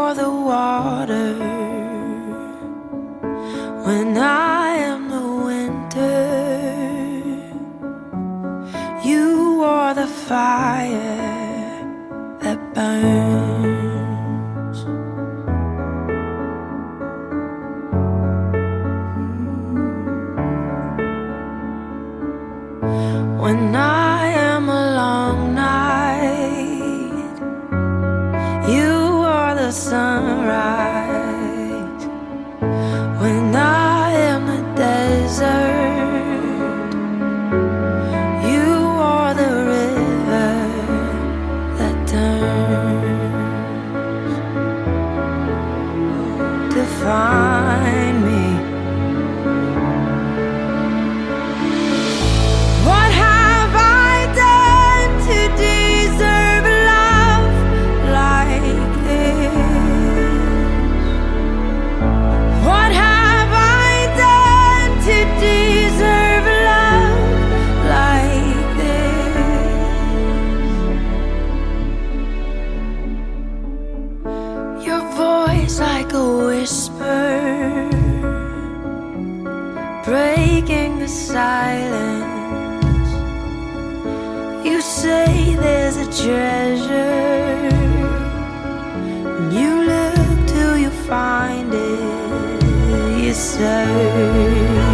are the water when I am the winter. You are the fire that burns. When I am a long night, you are the sunrise. When I am the desert, you are the river that turns to find me. What have I done to deserve love like this? What have I done to deserve love like this? Your voice like a whisper, breaking the silence. You say there's a treasure, and you look till you find it. You search.